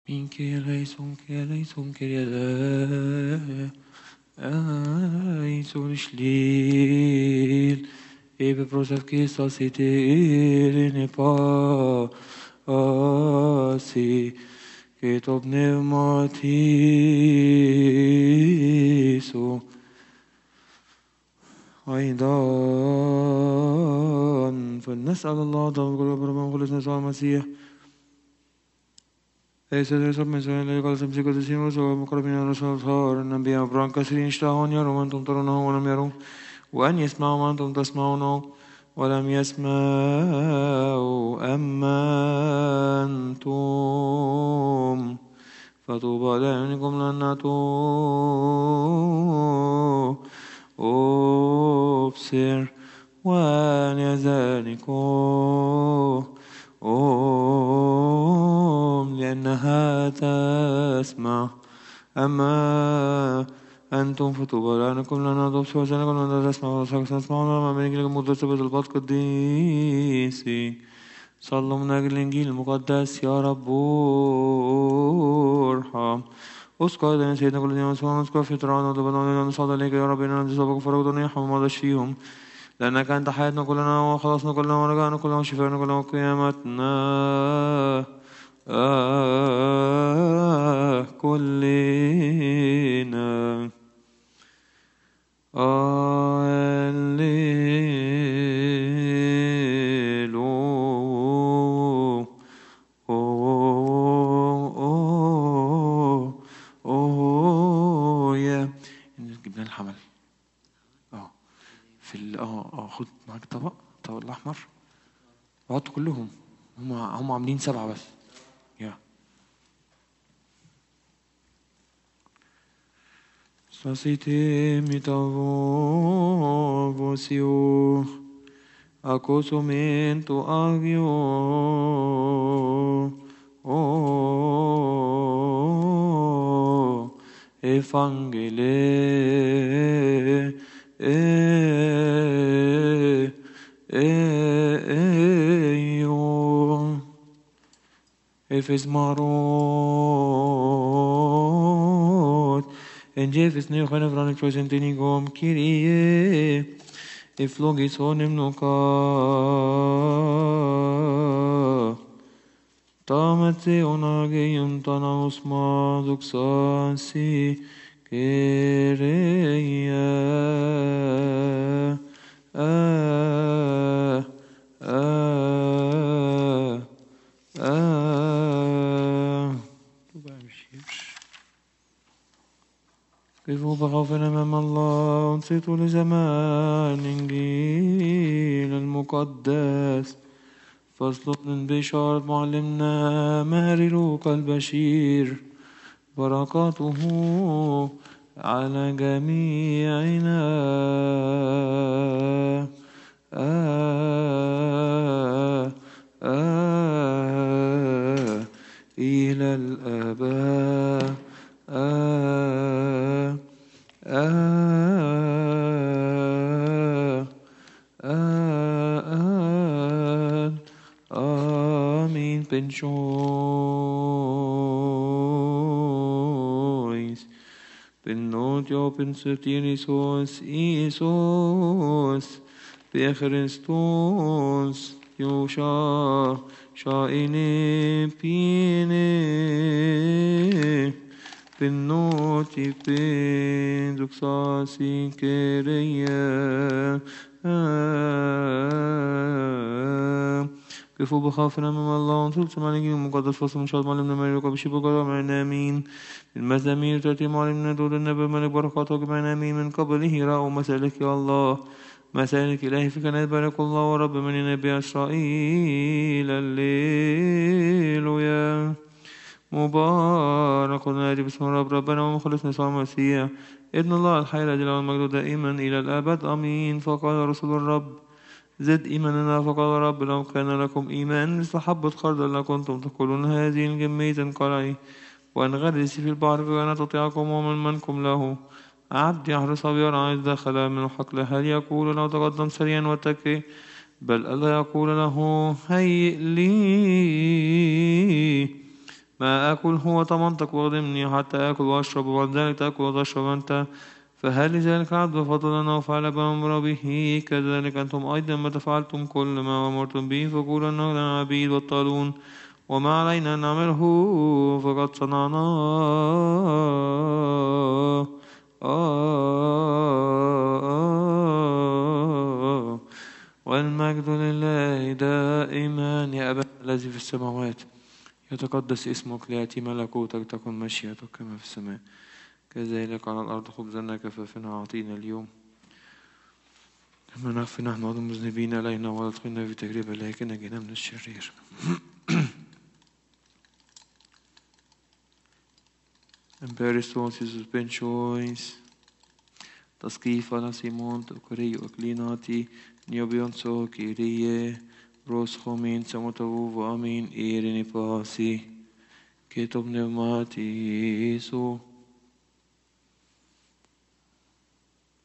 Minke eleison, Kyrie eleison, Shlil, Ebe prosaf Christos et ne pas asi, que top pneumatiso, أيضا فلنسأل الله ضم قلوب ربنا خلصنا يسوع المسيح ليس يسوع من سؤال الذي قال سمسك وتسيم رسول المقربين الرسول الأطهار الأنبياء وبران كثيرين اشتهون يروا وأنتم ترونه ولم يروا وأن يسمعوا وأنتم تسمعونه ولم يسمعوا أما أنتم فطوبى لأعينكم لأنتم أبصر وأن يزالكم لأنها تسمع أما أنتم فطوبى لأنكم لأنها تبصر وزالكم لأنها تسمع وتسمعون لما بينك لكم مدرسة بالبط قديسي صلوا من أجل الإنجيل المقدس يا رب ارحم اذكر لنا سيدنا كل يوم سبحانه اذكر في طرعنا وطلبنا ونصعد عليك يا رب إننا نتصابك فرقنا يرحم وما فيهم لأنك أنت حياتنا كلنا وخلاصنا كلنا ورجعنا كلنا وشفاءنا كلنا وقيامتنا كلنا جبنا الحمل في خد معاك طبق الأحمر وحطوا كلهم هم عاملين 7 بس يا Sasite vosio accosumento agio evangele Efes marot en Jefes neochen evranik prosentinigom Kyrie eflogis honem noka tamate onageium tanamus maduxasi kereia كيفوا بخوفنا أمام الله ونصيتوا لزمان الإنجيل المقدس فصل من بشارة معلمنا ماري لوقا البشير بركاته على جميعنا إلى الآباء آمين pensiois penotio pensationisos Isos per Christos Yosha shaine pine penoti penduxasi kereia كيفوا بخافنا من الله ونصوص معلقين المقدس فصل من شاء معلمنا مالك وبشبه قرار معنا آمين المزامير تأتي معلمنا دول النبي ملك بركاته جمعنا آمين من قبله رأوا مسالك يا الله مسالك إلهي فيك نبارك الله ورب من نبي إسرائيل الليلويا مبارك نادي باسم رب ربنا ومخلصنا يسوع المسيح ابن الله الحي الذي له المجد دائما إلى الأبد آمين فقال رسول الرب زد إيماننا فقال رب لو كان لكم إيمان مثل حبة خردل لكنتم تقولون هذه الجمية تنقلعي وانغرس في البحر فكان تطيعكم ومن منكم له عبد يحرس ويرعى إذ دخل من الحقل هل يقول له تقدم سريعا واتكئ بل ألا يقول له هيئ لي ما آكل هو طمنتك واخدمني حتى آكل وأشرب، وبعد ذلك تأكل وتشرب أنت. فهل لذلك عبد فضلنا وفعل بأمر به؟ كذلك أنتم أيضا متى فعلتم كل ما أمرتم به فقولوا أنه لنا عبيد بطالون، وما علينا أن نعمله فقد صنعناه. والمجد لله دائما. يا أبا الذي في السماوات، يتقدس اسمك، ليأتي ملكوتك، تكن مشيئتك كما في السماء كذلك على الأرض. خبزنا كفافنا أعطينا اليوم، كما نغفر نحن المذنبين إلينا، ولا تدخلنا في تجربة لكن نجينا من الشرير. Emperistos Iisus Benchois, Taskifala Simon, Tokorio Klinati, Niobionso, Kyrie, Ros Homin, Samotavu, Amin, Irini Pasi, Ketom Pneumati, Isu.